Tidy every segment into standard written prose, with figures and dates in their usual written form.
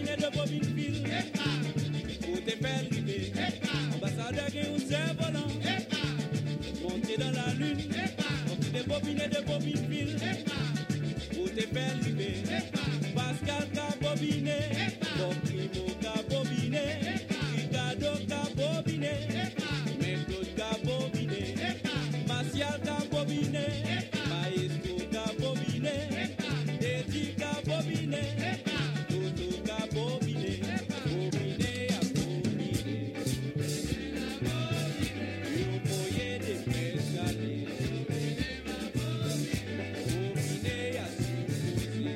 bobiner de bobine fil. Pour te faire river. Ambassadeur qui est un cerf-volant. Monter dans la lune. De bobiner de bobine fil. Pour te faire river. Pascal ka bobiné. Bob Primo ka bobiné. Ricardo ka bobiné. Méthode ka bobiné. Martial ka bobiné. Maestro ka bobiné. Dedi ka bobiné. Toto ka bobiné. Bobiné a bobiné. Yo moye de pescade. Bobiné a supposé.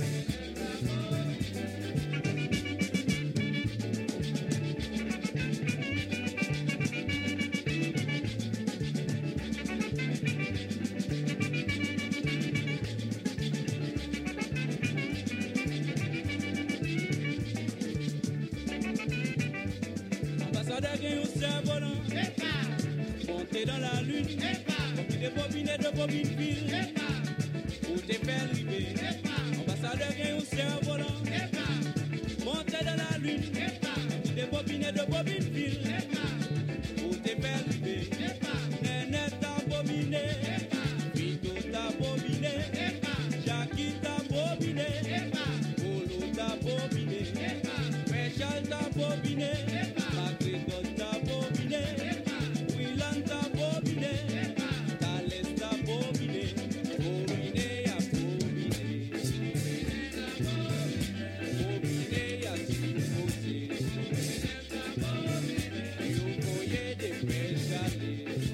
Ambassadeur qui est un cerf-volant. Monter dans la lune. De bobiner de bobine fil. Pour te faire river. Ambassadeur qui est un cerf-volant. Monter dans la lune. De bobiner de bobine fil. Pour te faire river. Néné t'a bobiné. Vito t'a bobiné. Jackie t'a bobiné. Polo t'a bobiné. Michel t'a bobiné. Macgregor t'a bobiné. Willan t'a bobiné. Thales t'a bobiné. Bobiné a bobiné. Bobiné a supposé. Yo voyé de pescade.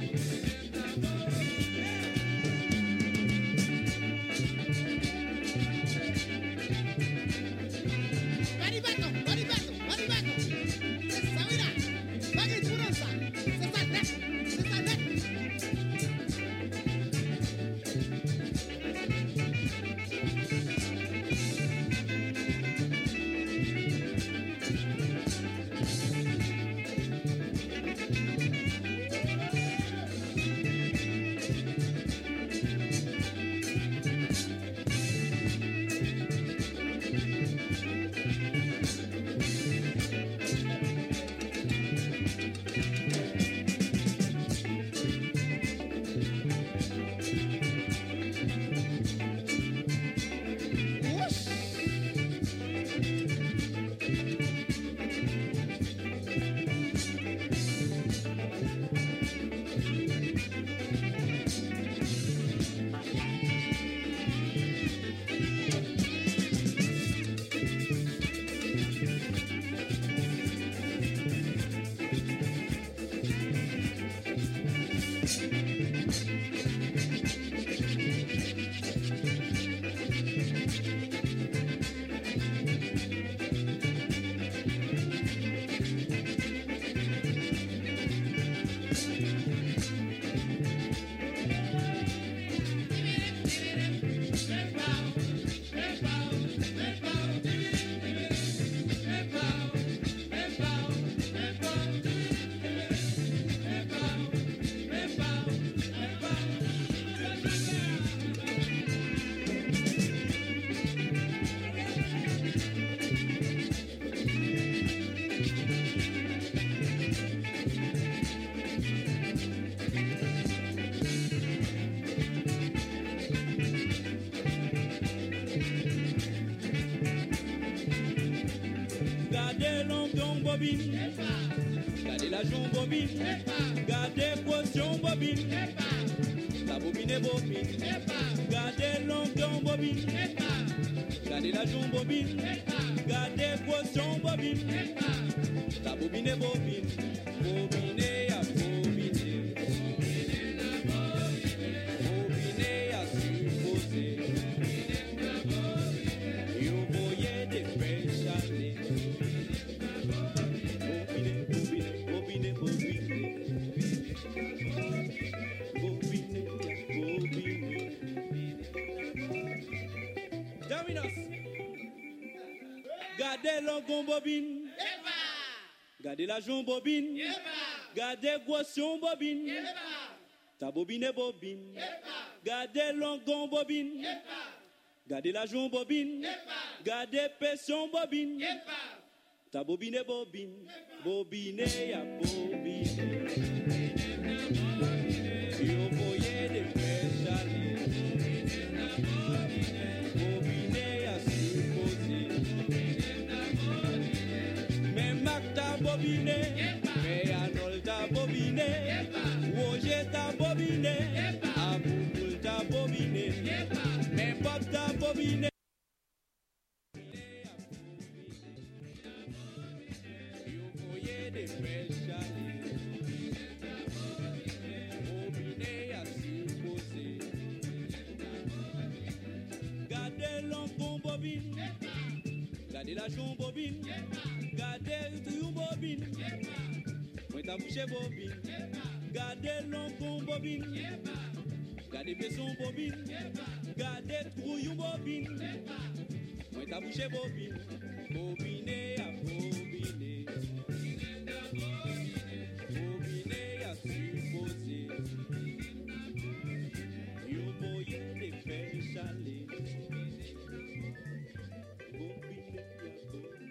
Gardez l'onction bobine. Gardez la jonc bobine. Gardez caution bobine. La bobine est bobine. Gardez l'onction bobine. Gardez la jonc bobine. Gardez caution bobine. La bobine est bobine. Bobine à bobine. Bobine à supposer. Yo voyez des péchés. Bobine, bobine, bobine. Bobine, bobine. Terminos. Gardez l'ongon bobine. Gardez la jonc bobine. Gardez gossion bobine. Ta bobine est bobine. Gardez l'ongon bobine. Gardez la jonc bobine. Gardez pression bobine. Ta bobine bobine. Bobine ya bobine. Yo voyez des frères chalis. Bobine ya supposé. Mais Mac ta bobine. Mais Arnold ta bobine. Roger ta bobine. Abouboul ta bobine. Mais Bob ta bobine. Gardez la jambe bobine, gardez tout bobine, moi t'as bouché bobine, gardez l'encon bobine, gardez pression bobine, gardez tout bobine, moi t'as bouché bobine, bobine à bobine.